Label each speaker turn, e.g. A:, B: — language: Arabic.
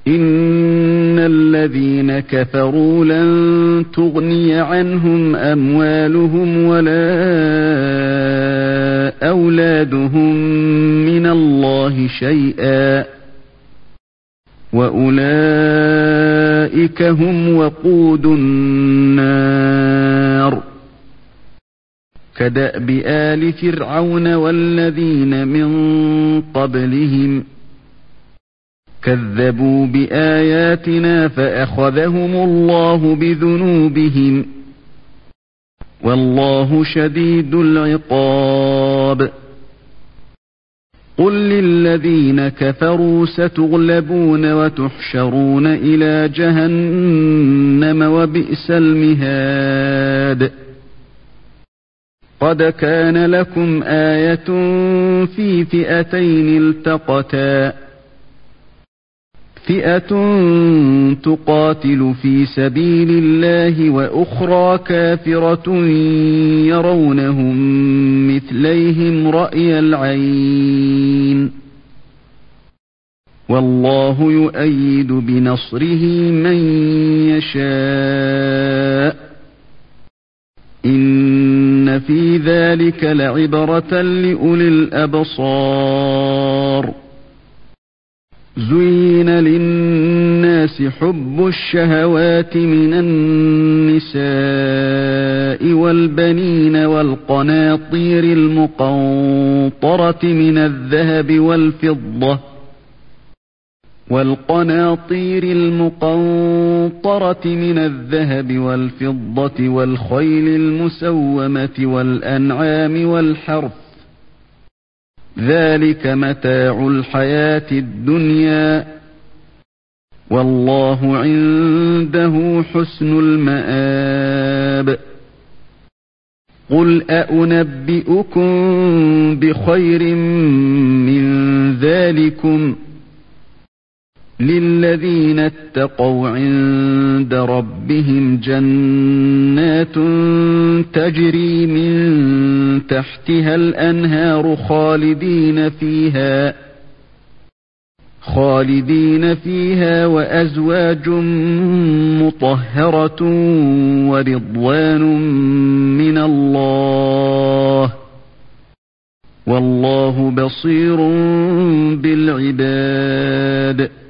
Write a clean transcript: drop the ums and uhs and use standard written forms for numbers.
A: إن الذين كفروا لن تغني عنهم أموالهم ولا أولادهم من الله شيئا وأولئك هم وقود النار كدأب آل فرعون والذين من قبلهم كذبوا بآياتنا فأخذهم الله بذنوبهم والله شديد العقاب قل للذين كفروا ستغلبون وتحشرون إلى جهنم وبئس المهاد قد كان لكم آية في فئتين التقتا فئة تقاتل في سبيل الله وأخرى كافرة يرونهم مثليهم رأي العين والله يؤيد بنصره من يشاء إن في ذلك لعبرة لأولي الأبصار زين للناس حب الشهوات من النساء والبنين والقناطير المقنطرة من الذهب والفضة والخيل المسومة والأنعام والحرث ذلك متاع الحياة الدنيا والله عنده حسن المآب قل أأنبئكم بخير من ذلكم للذين اتقوا عند ربهم جنات تجري من تحتها الأنهار خالدين فيها وأزواج مطهرة ورضوان من الله والله بصير بالعباد